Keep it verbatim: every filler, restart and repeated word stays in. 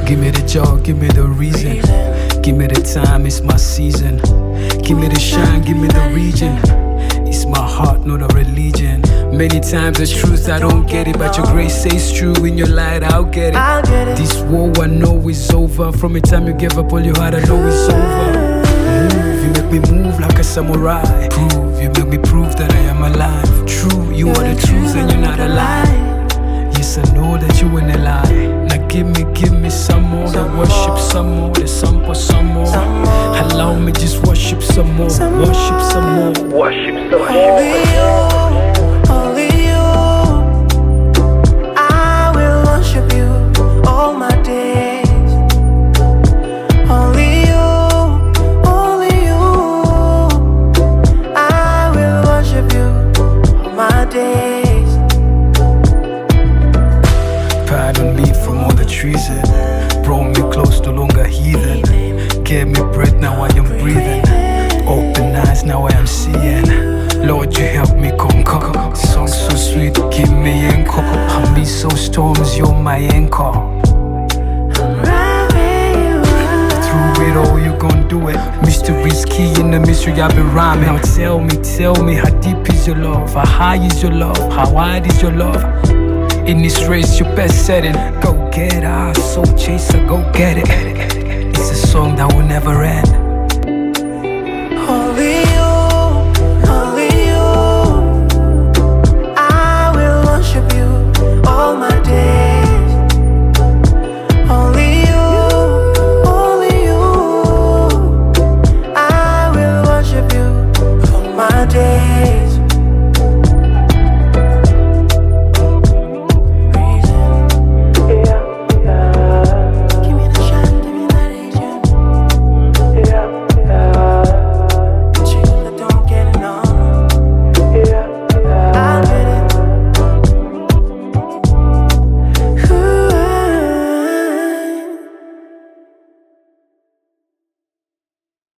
Give me the joy, give me the reason. Give me the time, it's my season. Give me the shine, give me the region. It's my heart, not a religion. Many times the truth I don't get it, but your grace says true. In your light I'll get it. This war I know is over. From the time you give up all your heart, I know it's over. Move, you make me move like a samurai. Prove, you make me prove that I am alive. True, you are the truth and you're not a lie. Yes, I know that you ain't a lie. Now give me, give me some more. The worship some more, the sample some more. Allow me just worship some more. Worship some more. Worship some more. Only you, only you. I will worship you all my days. Only you, only you. I will worship you all my days. Pardon me from all the treason. Brought me close, no longer heathen. Gave me breath, now I am breathing. Open eyes, now I am seeing. Lord, you help me conquer. Song so sweet, give me encore. Ambi so storms, you're my anchor. Through it all, you gon' do it. Mystery's key in the mystery, I've been rhyming. Now tell me, tell me, how deep is your love? How high is your love? How wide is your love? In this race, your best setting. Go get our soul chaser, go get it. It's a song that will never end.